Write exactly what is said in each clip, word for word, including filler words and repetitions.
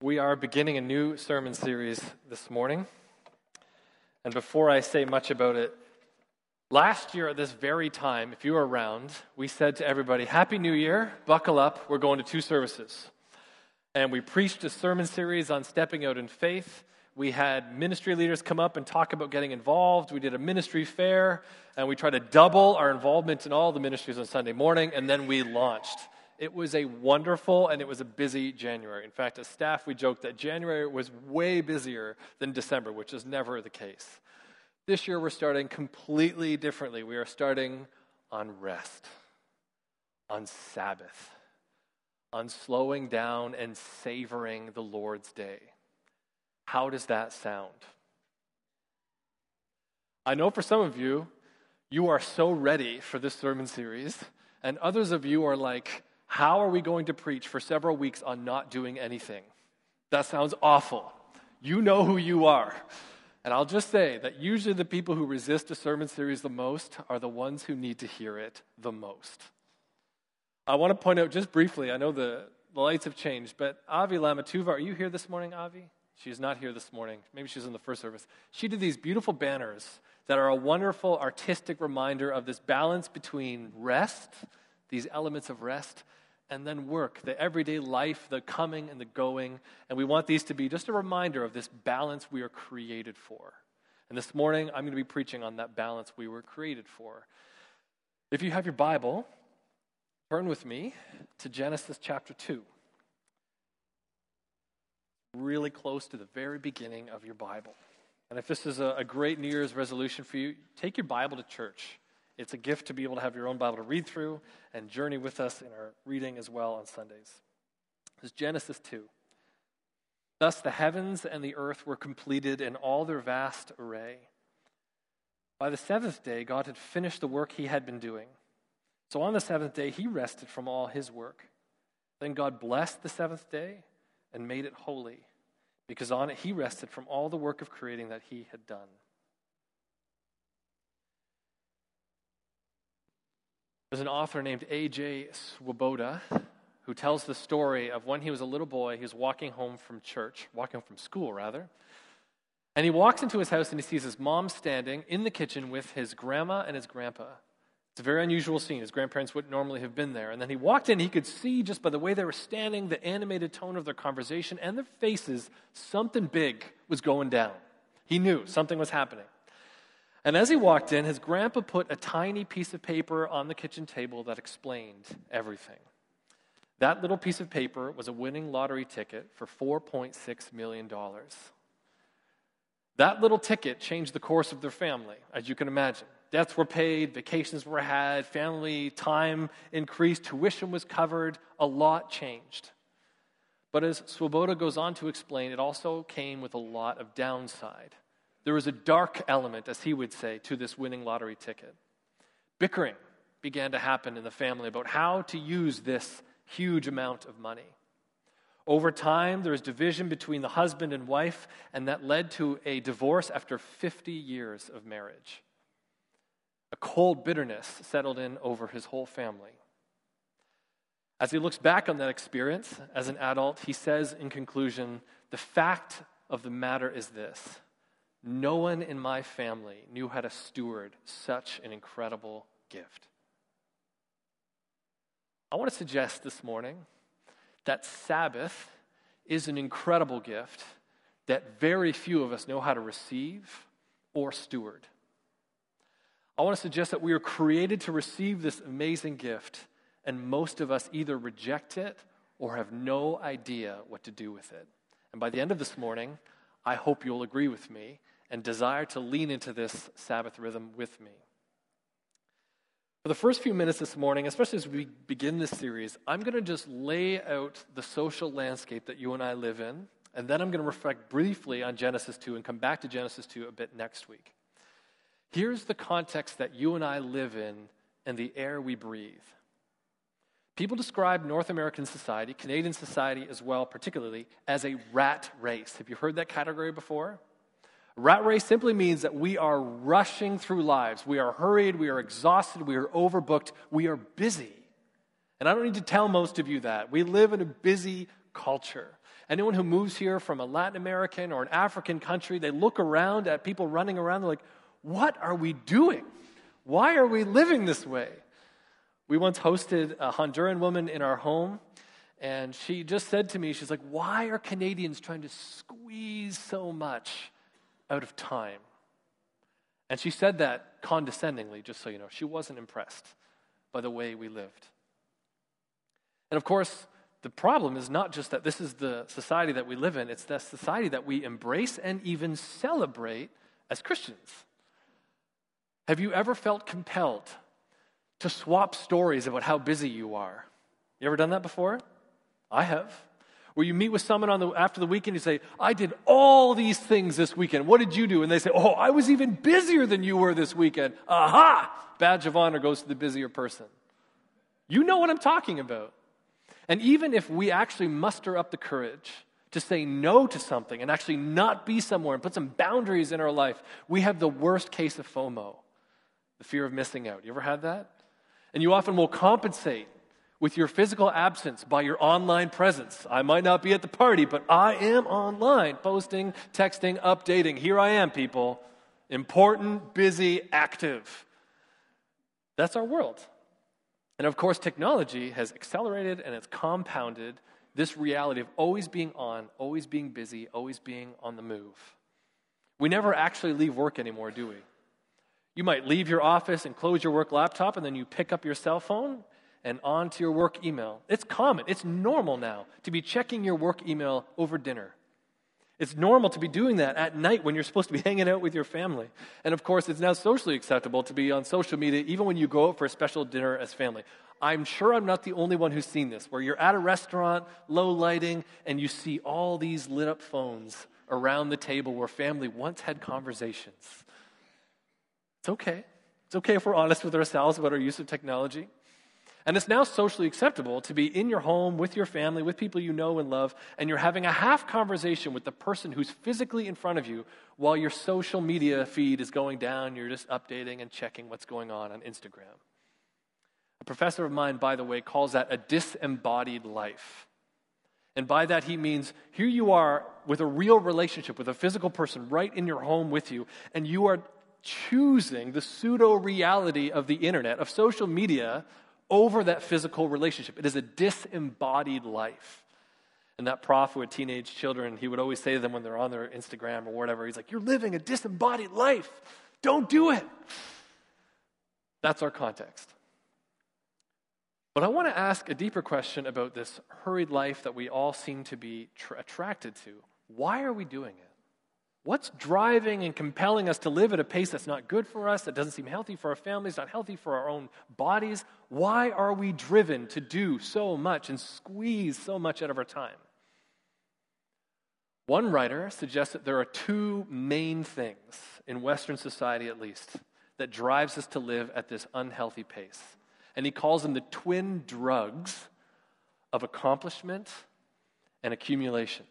We are beginning a new sermon series this morning. And before I say much about it, last year at this very time, if you were around, we said to everybody, Happy New Year, buckle up, we're going to two services. And we preached a sermon series on stepping out in faith. We had ministry leaders come up and talk about getting involved. We did a ministry fair, and we tried to double our involvement in all the ministries on Sunday morning, and then we launched. It was a wonderful and it was a busy January. In fact, as staff, we joked that January was way busier than December, which is never the case. This year, we're starting completely differently. We are starting on rest, on Sabbath, on slowing down and savoring the Lord's day. How does that sound? I know for some of you, you are so ready for this sermon series, and others of you are like, how are we going to preach for several weeks on not doing anything? That sounds awful. You know who you are. And I'll just say that usually the people who resist a sermon series the most are the ones who need to hear it the most. I want to point out just briefly, I know the, the lights have changed, but Avi Lamatuva, are you here this morning, Avi? She's not here this morning. Maybe she's in the first service. She did these beautiful banners that are a wonderful artistic reminder of this balance between rest, these elements of rest, and then work, the everyday life, the coming and the going. And we want these to be just a reminder of this balance we are created for. And this morning, I'm going to be preaching on that balance we were created for. If you have your Bible, turn with me to Genesis chapter two. Really close to the very beginning of your Bible. And if this is a, a great New Year's resolution for you, take your Bible to church. It's a gift to be able to have your own Bible to read through and journey with us in our reading as well on Sundays. This is Genesis two. Thus the heavens and the earth were completed in all their vast array. By the seventh day, God had finished the work he had been doing. So on the seventh day, he rested from all his work. Then God blessed the seventh day and made it holy, because on it he rested from all the work of creating that he had done. There's an author named A J Swoboda who tells the story of when he was a little boy. He was walking home from church, walking home from school, rather. And he walks into his house and he sees his mom standing in the kitchen with his grandma and his grandpa. It's a very unusual scene. His grandparents wouldn't normally have been there. And then he walked in, he could see just by the way they were standing, the animated tone of their conversation and their faces, something big was going down. He knew something was happening. And as he walked in, his grandpa put a tiny piece of paper on the kitchen table that explained everything. That little piece of paper was a winning lottery ticket for four point six million dollars. That little ticket changed the course of their family, as you can imagine. Debts were paid, vacations were had, family time increased, tuition was covered, a lot changed. But as Swoboda goes on to explain, it also came with a lot of downside. There was a dark element, as he would say, to this winning lottery ticket. Bickering began to happen in the family about how to use this huge amount of money. Over time, there was division between the husband and wife, and that led to a divorce after fifty years of marriage. A cold bitterness settled in over his whole family. As he looks back on that experience as an adult, he says in conclusion, the fact of the matter is this: no one in my family knew how to steward such an incredible gift. I want to suggest this morning that Sabbath is an incredible gift that very few of us know how to receive or steward. I want to suggest that we are created to receive this amazing gift, and most of us either reject it or have no idea what to do with it. And by the end of this morning, I hope you'll agree with me and desire to lean into this Sabbath rhythm with me. For the first few minutes this morning, especially as we begin this series, I'm going to just lay out the social landscape that you and I live in, and then I'm going to reflect briefly on Genesis two and come back to Genesis two a bit next week. Here's the context that you and I live in and the air we breathe. People describe North American society, Canadian society as well particularly, as a rat race. Have you heard that category before? Rat race simply means that we are rushing through lives. We are hurried, we are exhausted, we are overbooked, we are busy. And I don't need to tell most of you that. We live in a busy culture. Anyone who moves here from a Latin American or an African country, they look around at people running around, they're like, what are we doing? Why are we living this way? We once hosted a Honduran woman in our home, and she just said to me, she's like, why are Canadians trying to squeeze so much out of time? And she said that condescendingly, just so you know. She wasn't impressed by the way we lived. And of course, the problem is not just that this is the society that we live in, it's the society that we embrace and even celebrate as Christians. Have you ever felt compelled to swap stories about how busy you are? You ever done that before? I have. Where you meet with someone on the after the weekend, you say, I did all these things this weekend. What did you do? And they say, oh, I was even busier than you were this weekend. Aha! Badge of honor goes to the busier person. You know what I'm talking about. And even if we actually muster up the courage to say no to something and actually not be somewhere and put some boundaries in our life, we have the worst case of FOMO, the fear of missing out. You ever had that? And you often will compensate with your physical absence by your online presence. I might not be at the party, but I am online, posting, texting, updating. Here I am, people. Important, busy, active. That's our world. And of course, technology has accelerated and it's compounded this reality of always being on, always being busy, always being on the move. We never actually leave work anymore, do we? You might leave your office and close your work laptop, and then you pick up your cell phone and on to your work email. It's common, it's normal now to be checking your work email over dinner. It's normal to be doing that at night when you're supposed to be hanging out with your family. And of course, it's now socially acceptable to be on social media even when you go out for a special dinner as family. I'm sure I'm not the only one who's seen this, where you're at a restaurant, low lighting, and you see all these lit up phones around the table where family once had conversations. It's okay. It's okay if we're honest with ourselves about our use of technology. And it's now socially acceptable to be in your home with your family, with people you know and love, and you're having a half conversation with the person who's physically in front of you while your social media feed is going down. You're just updating and checking what's going on on Instagram. A professor of mine, by the way, calls that a disembodied life. And by that he means here you are with a real relationship with a physical person right in your home with you, and you are choosing the pseudo-reality of the internet, of social media, over that physical relationship. It is a disembodied life. And that prof with teenage children, he would always say to them when they're on their Instagram or whatever, he's like, you're living a disembodied life. Don't do it. That's our context. But I want to ask a deeper question about this hurried life that we all seem to be tr- attracted to. Why are we doing it? What's driving and compelling us to live at a pace that's not good for us, that doesn't seem healthy for our families, not healthy for our own bodies? Why are we driven to do so much and squeeze so much out of our time? One writer suggests that there are two main things, in Western society at least, that drives us to live at this unhealthy pace. And he calls them the twin drugs of accomplishment and accumulation.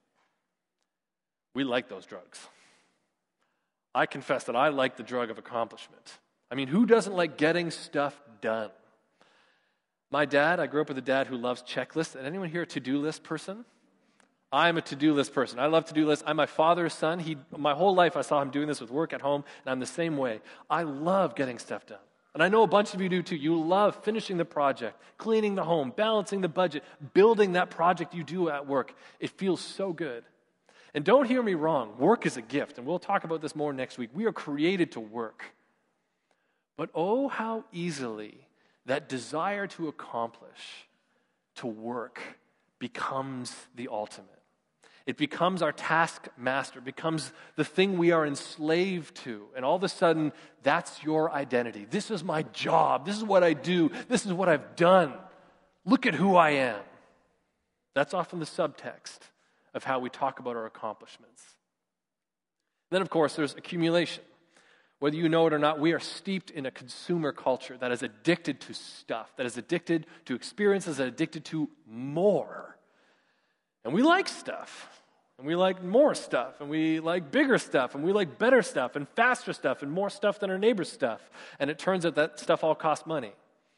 We like those drugs. I confess that I like the drug of accomplishment. I mean, who doesn't like getting stuff done? My dad, I grew up with a dad who loves checklists. And anyone here a to-do list person? I'm a to-do list person. I love to-do lists. I'm my father's son. He, my whole life I saw him doing this with work at home, and I'm the same way. I love getting stuff done. And I know a bunch of you do too. You love finishing the project, cleaning the home, balancing the budget, building that project you do at work. It feels so good. And don't hear me wrong, work is a gift, and we'll talk about this more next week. We are created to work. But oh, how easily that desire to accomplish, to work, becomes the ultimate. It becomes our taskmaster, becomes the thing we are enslaved to. And all of a sudden, that's your identity. This is my job. This is what I do. This is what I've done. Look at who I am. That's often the subtext of how we talk about our accomplishments. Then, of course, there's accumulation. Whether you know it or not, we are steeped in a consumer culture that is addicted to stuff, that is addicted to experiences, that is addicted to more. And we like stuff, and we like more stuff, and we like bigger stuff, and we like better stuff, and faster stuff, and more stuff than our neighbor's stuff. And it turns out that stuff all costs money.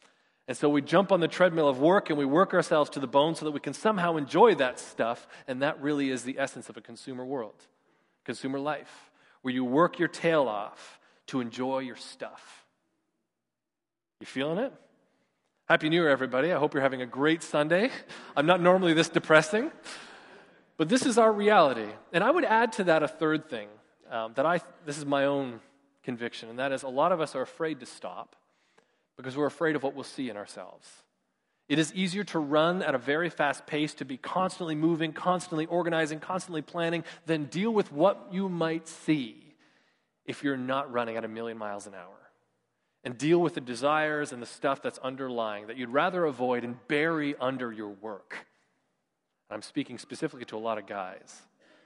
And so we jump on the treadmill of work and we work ourselves to the bone so that we can somehow enjoy that stuff. And that really is the essence of a consumer world, consumer life, where you work your tail off to enjoy your stuff. You feeling it? Happy New Year, everybody. I hope you're having a great Sunday. I'm not normally this depressing, but this is our reality. And I would add to that a third thing um, that I, this is my own conviction, and that is a lot of us are afraid to stop because we're afraid of what we'll see in ourselves. It is easier to run at a very fast pace, to be constantly moving, constantly organizing, constantly planning, than deal with what you might see if you're not running at a million miles an hour. And deal with the desires and the stuff that's underlying that you'd rather avoid and bury under your work. I'm speaking specifically to a lot of guys.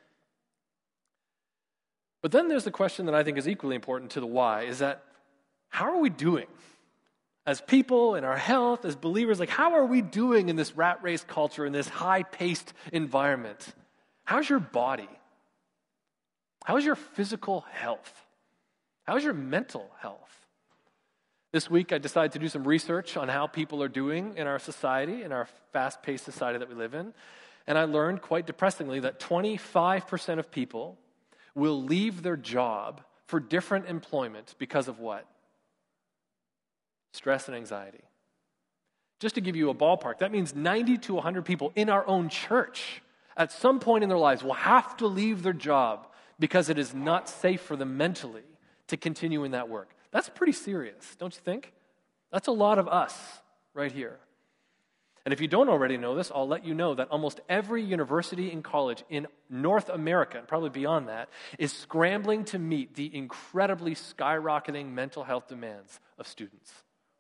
But then there's the question that I think is equally important to the why, is that how are we doing? As people, in our health, as believers, like how are we doing in this rat race culture, in this high-paced environment? How's your body? How's your physical health? How's your mental health? This week, I decided to do some research on how people are doing in our society, in our fast-paced society that we live in. And I learned, quite depressingly, that twenty-five percent of people will leave their job for different employment because of what? Stress and anxiety. Just to give you a ballpark, that means ninety to one hundred people in our own church at some point in their lives will have to leave their job because it is not safe for them mentally to continue in that work. That's pretty serious, don't you think? That's a lot of us right here. And if you don't already know this, I'll let you know that almost every university and college in North America, and probably beyond that, is scrambling to meet the incredibly skyrocketing mental health demands of students.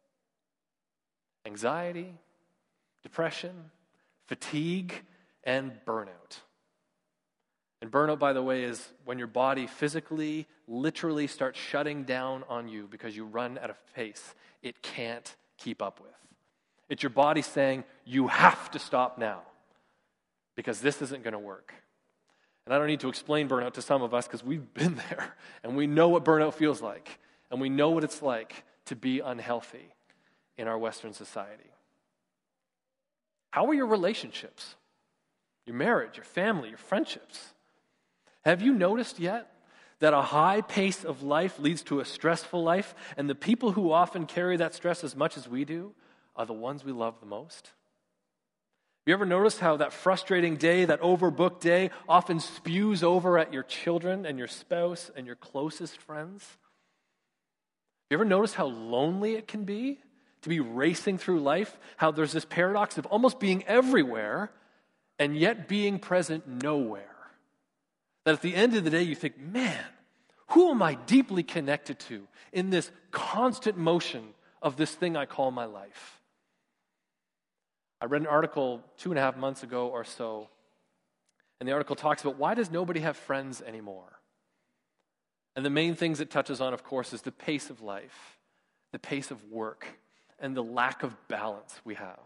Anxiety, depression, fatigue, and burnout. And burnout, by the way, is when your body physically, literally starts shutting down on you because you run at a pace it can't keep up with. It's your body saying, you have to stop now because this isn't going to work. And I don't need to explain burnout to some of us because we've been there and we know what burnout feels like and we know what it's like to be unhealthy in our Western society. How are your relationships? Your marriage, your family, your friendships? Have you noticed yet that a high pace of life leads to a stressful life, and the people who often carry that stress as much as we do are the ones we love the most? Have you ever noticed how that frustrating day, that overbooked day, often spews over at your children and your spouse and your closest friends? Have you ever noticed how lonely it can be to be racing through life? How there's this paradox of almost being everywhere and yet being present nowhere. That at the end of the day, you think, man, who am I deeply connected to in this constant motion of this thing I call my life? I read an article two and a half months ago or so, and the article talks about why does nobody have friends anymore? And the main things it touches on, of course, is the pace of life, the pace of work, and the lack of balance we have.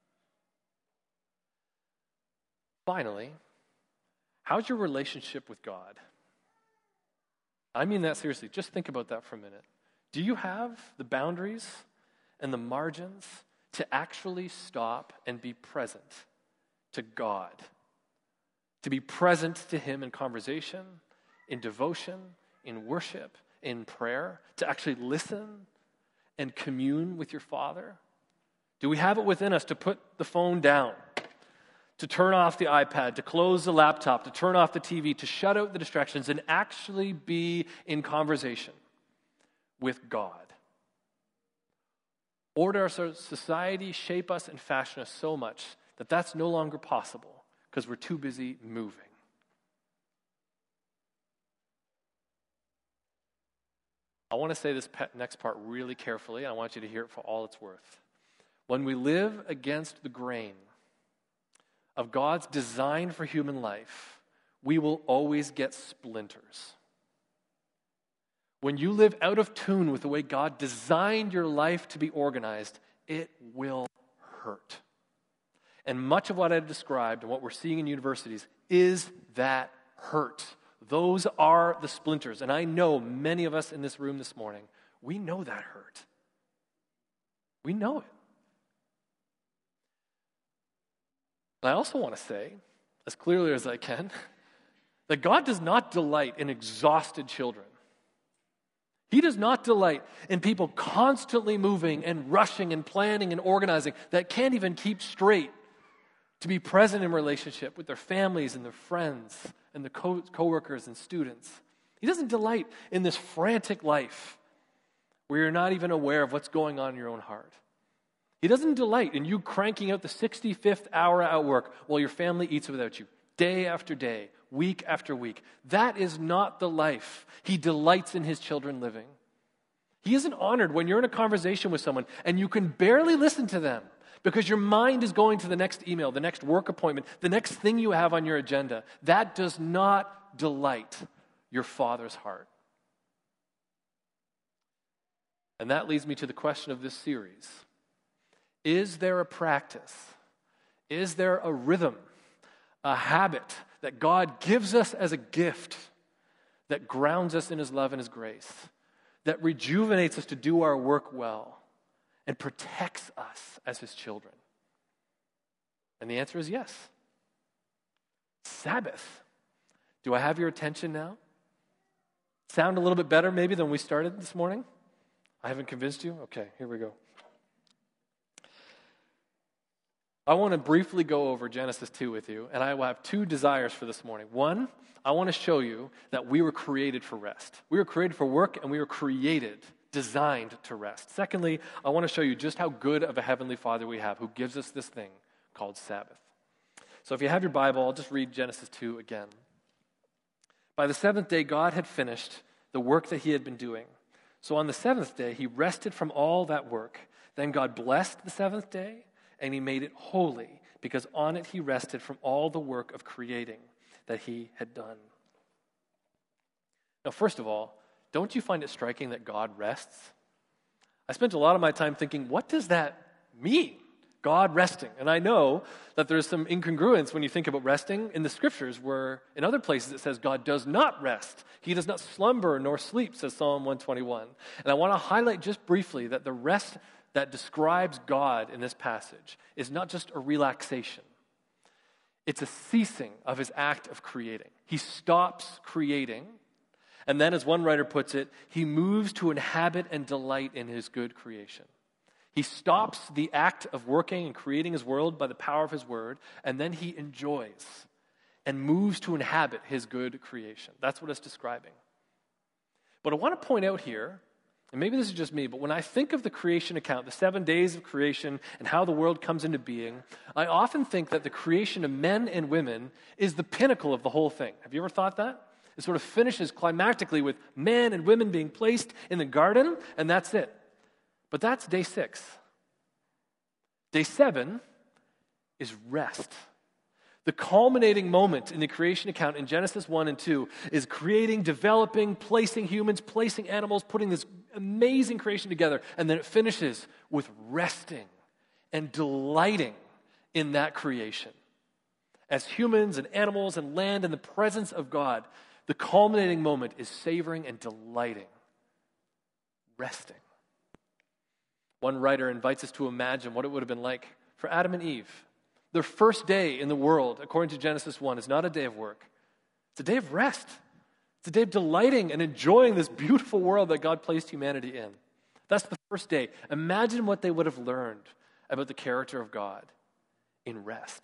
Finally, how's your relationship with God? I mean that seriously. Just think about that for a minute. Do you have the boundaries and the margins to actually stop and be present to God? To be present to Him in conversation, in devotion, in worship, in prayer? To actually listen and commune with your Father? Do we have it within us to put the phone down? To turn off the iPad, to close the laptop, to turn off the T V, to shut out the distractions and actually be in conversation with God? Or does our society shape us and fashion us so much that that's no longer possible because we're too busy moving? I want to say this next part really carefully. I want you to hear it for all it's worth. When we live against the grain of God's design for human life, we will always get splinters. When you live out of tune with the way God designed your life to be organized, it will hurt. And much of what I've described and what we're seeing in universities is that hurt. Those are the splinters. And I know many of us in this room this morning, we know that hurt. We know it. And I also want to say, as clearly as I can, that God does not delight in exhausted children. He does not delight in people constantly moving and rushing and planning and organizing that can't even keep straight to be present in relationship with their families and their friends and the co- coworkers and students. He doesn't delight in this frantic life where you're not even aware of what's going on in your own heart. He doesn't delight in you cranking out the sixty-fifth hour at work while your family eats without you, day after day, week after week. That is not the life He delights in His children living. He isn't honored when you're in a conversation with someone and you can barely listen to them because your mind is going to the next email, the next work appointment, the next thing you have on your agenda. That does not delight your Father's heart. And that leads me to the question of this series. Is there a practice? Is there a rhythm, a habit that God gives us as a gift that grounds us in His love and His grace, that rejuvenates us to do our work well and protects us as His children? And the answer is yes. Sabbath. Do I have your attention now? Sound a little bit better maybe than we started this morning? I haven't convinced you? Okay, here we go. I want to briefly go over Genesis two with you, and I will have two desires for this morning. One, I want to show you that we were created for rest. We were created for work, and we were created, designed to rest. Secondly, I want to show you just how good of a Heavenly Father we have who gives us this thing called Sabbath. So if you have your Bible, I'll just read Genesis two again. By the seventh day, God had finished the work that He had been doing. So on the seventh day, He rested from all that work. Then God blessed the seventh day, and He made it holy, because on it He rested from all the work of creating that He had done. Now, first of all, don't you find it striking that God rests? I spent a lot of my time thinking, what does that mean? God resting. And I know that there's some incongruence when you think about resting in the Scriptures, where in other places it says God does not rest. He does not slumber nor sleep, says Psalm one twenty-one. And I want to highlight just briefly that the rest that describes God in this passage is not just a relaxation. It's a ceasing of His act of creating. He stops creating, and then, as one writer puts it, He moves to inhabit and delight in His good creation. He stops the act of working and creating His world by the power of His word, and then He enjoys and moves to inhabit His good creation. That's what it's describing. But I want to point out here, and maybe this is just me, but when I think of the creation account, the seven days of creation and how the world comes into being, I often think that the creation of men and women is the pinnacle of the whole thing. Have you ever thought that? It sort of finishes climactically with men and women being placed in the garden, and that's it. But that's day six. Day seven is rest. The culminating moment in the creation account in Genesis one and two is creating, developing, placing humans, placing animals, putting this amazing creation together, and then it finishes with resting and delighting in that creation. As humans and animals and land in the presence of God, the culminating moment is savoring and delighting, resting. One writer invites us to imagine what it would have been like for Adam and Eve. Their first day in the world, according to Genesis one, is not a day of work. It's a day of rest. It's a day of delighting and enjoying this beautiful world that God placed humanity in. That's the first day. Imagine what they would have learned about the character of God in rest.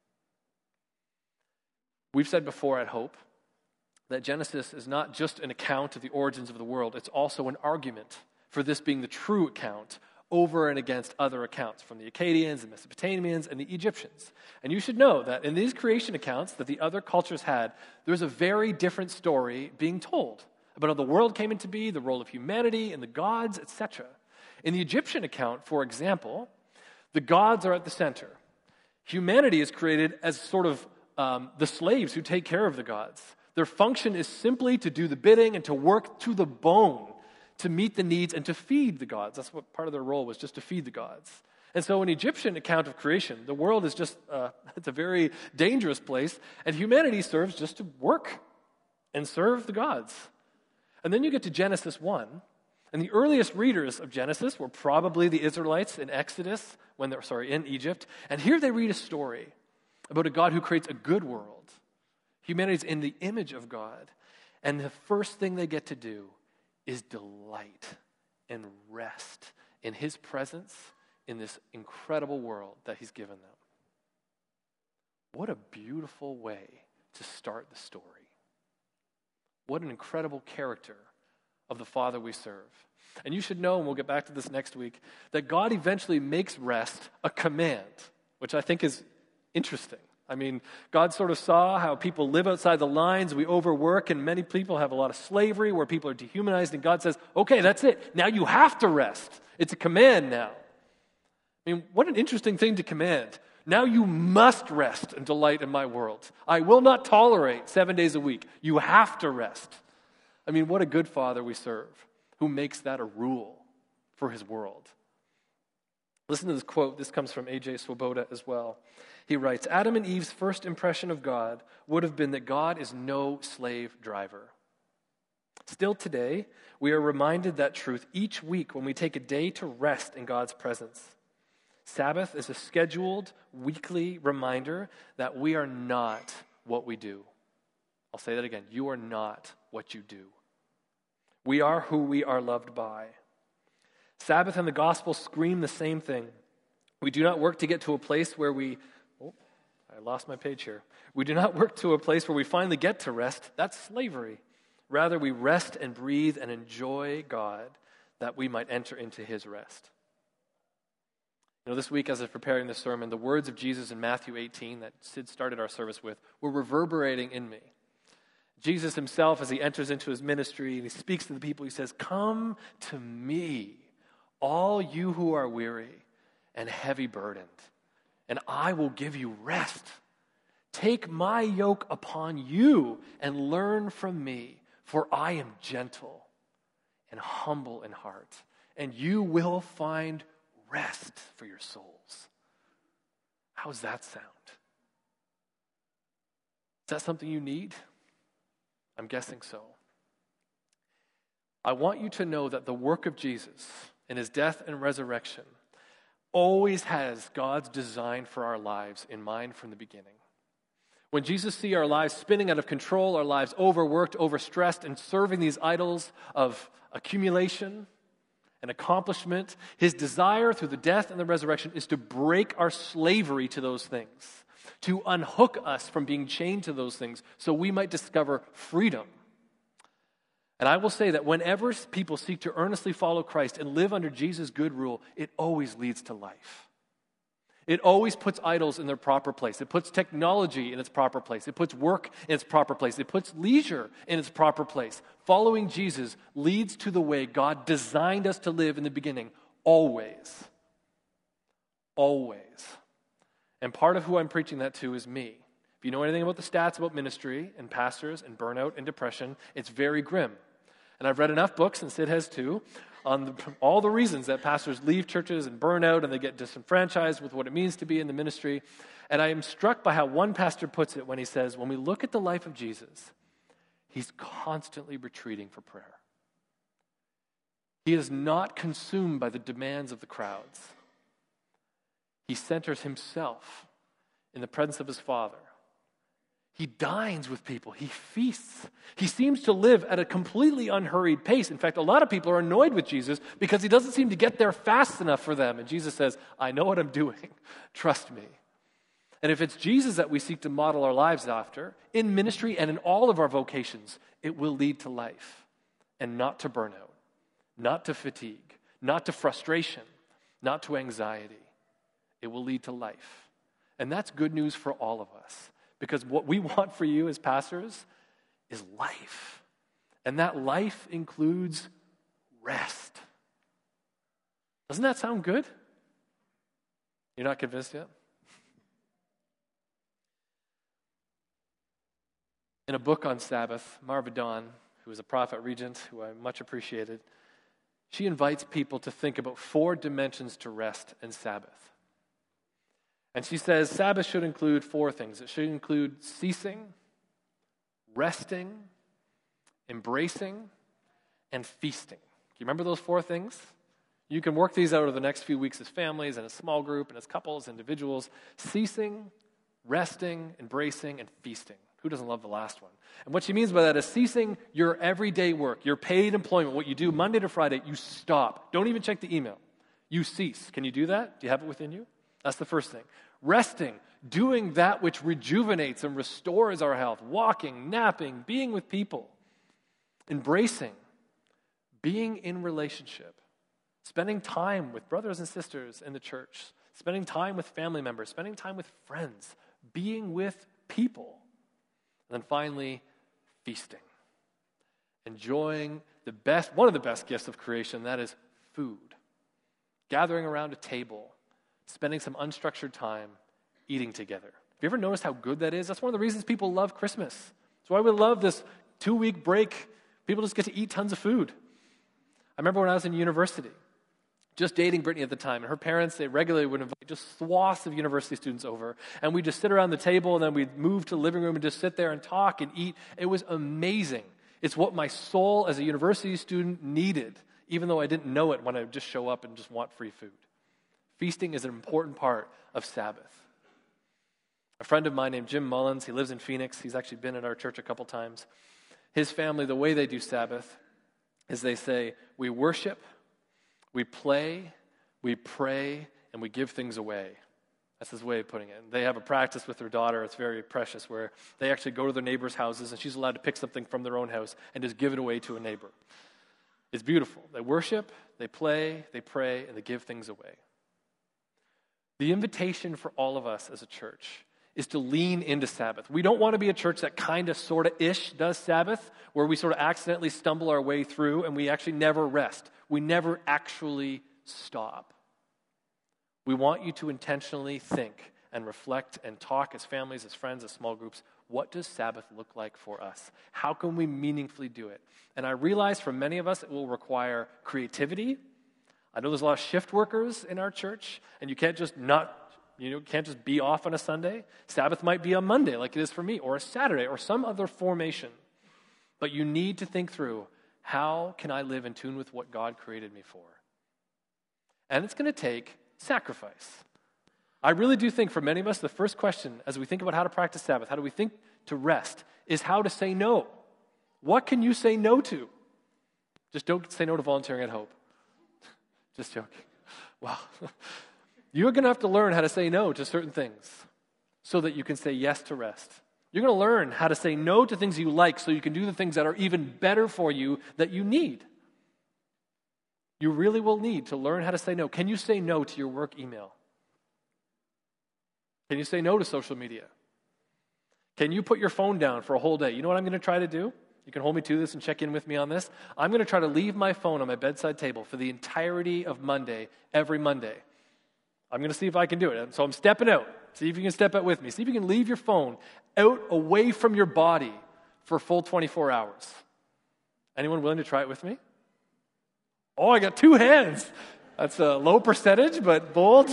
We've said before at Hope that Genesis is not just an account of the origins of the world, it's also an argument for this being the true account over and against other accounts from the Akkadians, the Mesopotamians, and the Egyptians. And you should know that in these creation accounts that the other cultures had, there's a very different story being told about how the world came into being, the role of humanity and the gods, et cetera. In the Egyptian account, for example, the gods are at the center. Humanity is created as sort of um, the slaves who take care of the gods. Their function is simply to do the bidding and to work to the bone to meet the needs and to feed the gods. That's what part of their role was, just to feed the gods. And so in Egyptian account of creation, the world is just, uh, it's a very dangerous place, and humanity serves just to work and serve the gods. And then you get to Genesis one, and the earliest readers of Genesis were probably the Israelites in Exodus, when they're, sorry, in Egypt, and here they read a story about a God who creates a good world. Humanity's in the image of God. And the first thing they get to do is delight and rest in his presence in this incredible world that he's given them. What a beautiful way to start the story. What an incredible character of the Father we serve. And you should know, and we'll get back to this next week, that God eventually makes rest a command, which I think is interesting. I mean, God sort of saw how people live outside the lines, we overwork, and many people have a lot of slavery where people are dehumanized, and God says, okay, that's it. Now you have to rest. It's a command now. I mean, what an interesting thing to command. Now you must rest and delight in my world. I will not tolerate seven days a week. You have to rest. I mean, what a good Father we serve, who makes that a rule for his world. Listen to this quote. This comes from A J Swoboda as well. He writes, Adam and Eve's first impression of God would have been that God is no slave driver. Still today, we are reminded that truth each week when we take a day to rest in God's presence. Sabbath is a scheduled weekly reminder that we are not what we do. I'll say that again. You are not what you do. We are who we are loved by. Sabbath and the gospel scream the same thing. We do not work to get to a place where we, oh, I lost my page here. We do not work to a place where we finally get to rest. That's slavery. Rather, we rest and breathe and enjoy God that we might enter into his rest. You know, this week as I was preparing this sermon, the words of Jesus in Matthew eighteen that Sid started our service with were reverberating in me. Jesus himself, as he enters into his ministry and he speaks to the people, he says, come to me, all you who are weary and heavy burdened, and I will give you rest. Take my yoke upon you and learn from me, for I am gentle and humble in heart, and you will find rest for your souls. How does that sound? Is that something you need? I'm guessing so. I want you to know that the work of Jesus in his death and resurrection always has God's design for our lives in mind from the beginning. When Jesus sees our lives spinning out of control, our lives overworked, overstressed, and serving these idols of accumulation and accomplishment, his desire through the death and the resurrection is to break our slavery to those things, to unhook us from being chained to those things so we might discover freedom. And I will say that whenever people seek to earnestly follow Christ and live under Jesus' good rule, it always leads to life. It always puts idols in their proper place. It puts technology in its proper place. It puts work in its proper place. It puts leisure in its proper place. Following Jesus leads to the way God designed us to live in the beginning, always. Always. And part of who I'm preaching that to is me. If you know anything about the stats about ministry and pastors and burnout and depression, it's very grim. And I've read enough books, and Sid has too, on the, all the reasons that pastors leave churches and burn out and they get disenfranchised with what it means to be in the ministry. And I am struck by how one pastor puts it when he says, when we look at the life of Jesus, he's constantly retreating for prayer. He is not consumed by the demands of the crowds. He centers himself in the presence of his Father. He dines with people. He feasts. He seems to live at a completely unhurried pace. In fact, a lot of people are annoyed with Jesus because he doesn't seem to get there fast enough for them. And Jesus says, I know what I'm doing. Trust me. And if it's Jesus that we seek to model our lives after, in ministry and in all of our vocations, it will lead to life and not to burnout, not to fatigue, not to frustration, not to anxiety. It will lead to life. And that's good news for all of us. Because what we want for you as pastors is life. And that life includes rest. Doesn't that sound good? You're not convinced yet? In a book on Sabbath, Marva Dawn, who is a prophet regent who I much appreciated, she invites people to think about four dimensions to rest and Sabbath. And she says Sabbath should include four things. It should include ceasing, resting, embracing, and feasting. Do you remember those four things? You can work these out over the next few weeks as families and as small group and as couples, individuals. Ceasing, resting, embracing, and feasting. Who doesn't love the last one? And what she means by that is ceasing your everyday work, your paid employment, what you do Monday to Friday, you stop. Don't even check the email. You cease. Can you do that? Do you have it within you? That's the first thing. Resting, doing that which rejuvenates and restores our health, walking, napping, being with people, embracing, being in relationship, spending time with brothers and sisters in the church, spending time with family members, spending time with friends, being with people. And then finally, feasting. Enjoying the best, one of the best gifts of creation, that is food. Gathering around a table, spending some unstructured time, eating together. Have you ever noticed how good that is? That's one of the reasons people love Christmas. That's why we love this two-week break. People just get to eat tons of food. I remember when I was in university, just dating Brittany at the time, and her parents, they regularly would invite just swaths of university students over, and we'd just sit around the table, and then we'd move to the living room and just sit there and talk and eat. It was amazing. It's what my soul as a university student needed, even though I didn't know it when I would just show up and just want free food. Feasting is an important part of Sabbath. A friend of mine named Jim Mullins, he lives in Phoenix. He's actually been at our church a couple times. His family, the way they do Sabbath is they say, we worship, we play, we pray, and we give things away. That's his way of putting it. They have a practice with their daughter, it's very precious, where they actually go to their neighbors' houses, and she's allowed to pick something from their own house and just give it away to a neighbor. It's beautiful. They worship, they play, they pray, and they give things away. The invitation for all of us as a church is to lean into Sabbath. We don't want to be a church that kind of, sort of, ish does Sabbath, where we sort of accidentally stumble our way through and we actually never rest. We never actually stop. We want you to intentionally think and reflect and talk as families, as friends, as small groups. What does Sabbath look like for us? How can we meaningfully do it? And I realize for many of us it will require creativity. I know there's a lot of shift workers in our church, and you can't just not You know, can't just be off on a Sunday. Sabbath might be a Monday like it is for me, or a Saturday, or some other formation. But you need to think through, how can I live in tune with what God created me for? And it's going to take sacrifice. I really do think for many of us, the first question as we think about how to practice Sabbath, how do we think to rest, is how to say no. What can you say no to? Just don't say no to volunteering at Hope. Just joking. Wow. You're going to have to learn how to say no to certain things so that you can say yes to rest. You're going to learn how to say no to things you like so you can do the things that are even better for you that you need. You really will need to learn how to say no. Can you say no to your work email? Can you say no to social media? Can you put your phone down for a whole day? You know what I'm going to try to do? You can hold me to this and check in with me on this. I'm going to try to leave my phone on my bedside table for the entirety of Monday, every Monday. I'm going to see if I can do it. So I'm stepping out. See if you can step out with me. See if you can leave your phone out away from your body for a full twenty-four hours. Anyone willing to try it with me? Oh, I got two hands. That's a low percentage, but bold.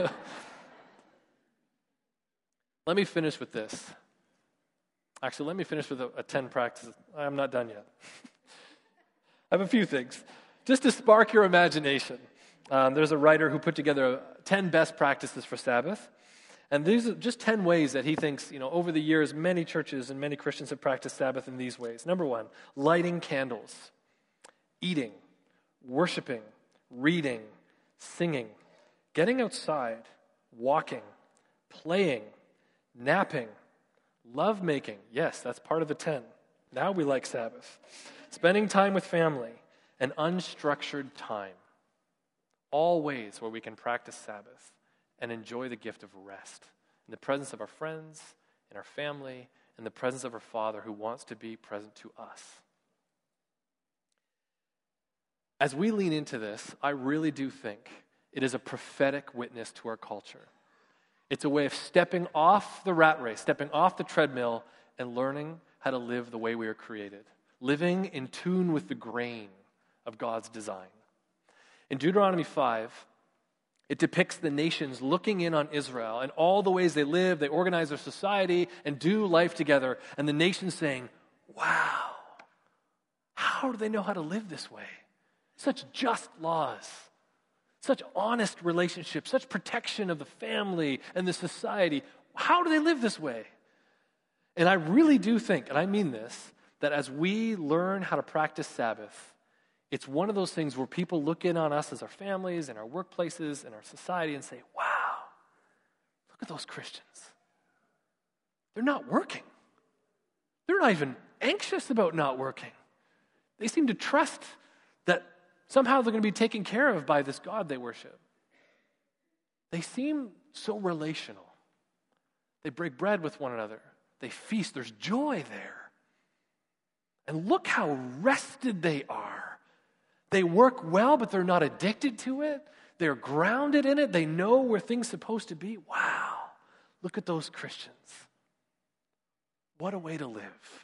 Let me finish with this. Actually, let me finish with a, a ten practices. I'm not done yet. I have a few things. Just to spark your imagination. Um, there's a writer who put together ten best practices for Sabbath. And these are just ten ways that he thinks, you know, over the years, many churches and many Christians have practiced Sabbath in these ways. Number one, lighting candles, eating, worshiping, reading, singing, getting outside, walking, playing, napping, lovemaking. Yes, that's part of the ten. Now we like Sabbath. Spending time with family, and unstructured time. All ways where we can practice Sabbath and enjoy the gift of rest in the presence of our friends, in our family, in the presence of our Father who wants to be present to us. As we lean into this, I really do think it is a prophetic witness to our culture. It's a way of stepping off the rat race, stepping off the treadmill, and learning how to live the way we are created, living in tune with the grain of God's design. In Deuteronomy five, it depicts the nations looking in on Israel and all the ways they live, they organize their society, and do life together, and the nations saying, wow, how do they know how to live this way? Such just laws, such honest relationships, such protection of the family and the society. how do they live this way? And I really do think, and I mean this, that as we learn how to practice Sabbath, it's one of those things where people look in on us as our families and our workplaces and our society and say, wow, look at those Christians. They're not working. They're not even anxious about not working. They seem to trust that somehow they're going to be taken care of by this God they worship. They seem so relational. They break bread with one another. They feast. There's joy there. And look how rested they are. They work well, but they're not addicted to it. They're grounded in it. They know where things are supposed to be. Wow. Look at those Christians. What a way to live.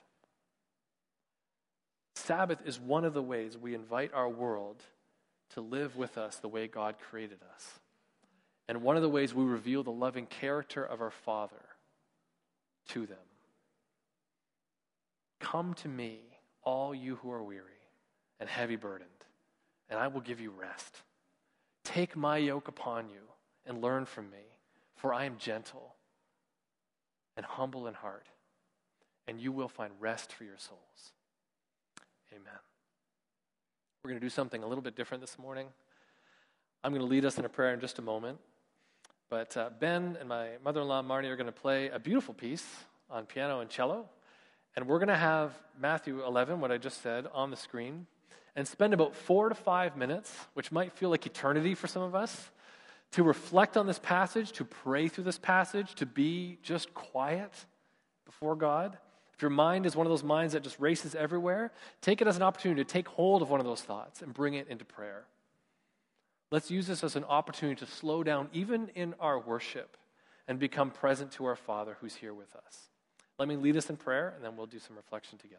Sabbath is one of the ways we invite our world to live with us the way God created us. And one of the ways we reveal the loving character of our Father to them. Come to me, all you who are weary and heavy burdened, and I will give you rest. Take my yoke upon you and learn from me, for I am gentle and humble in heart, and you will find rest for your souls. Amen. We're going to do something a little bit different this morning. I'm going to lead us in a prayer in just a moment, but uh, Ben and my mother-in-law Marnie are going to play a beautiful piece on piano and cello. And we're going to have Matthew eleven, what I just said, on the screen, and spend about four to five minutes, which might feel like eternity for some of us, to reflect on this passage, to pray through this passage, to be just quiet before God. If your mind is one of those minds that just races everywhere, take it as an opportunity to take hold of one of those thoughts and bring it into prayer. Let's use this as an opportunity to slow down even in our worship and become present to our Father who's here with us. Let me lead us in prayer, and then we'll do some reflection together.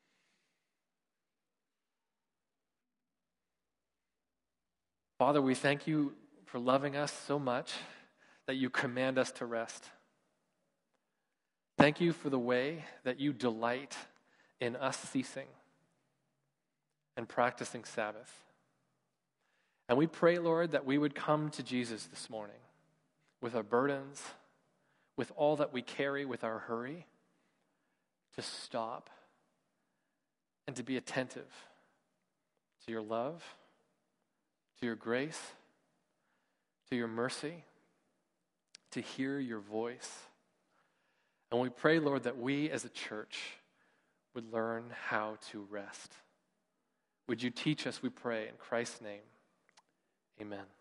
Father, we thank you for loving us so much that you command us to rest. Thank you for the way that you delight in us ceasing and practicing Sabbath. And we pray, Lord, that we would come to Jesus this morning with our burdens, with all that we carry, with our hurry, to stop and to be attentive to your love, to your grace, to your mercy, to hear your voice. And we pray, Lord, that we as a church would learn how to rest. Would you teach us, we pray, in Christ's name. Amen.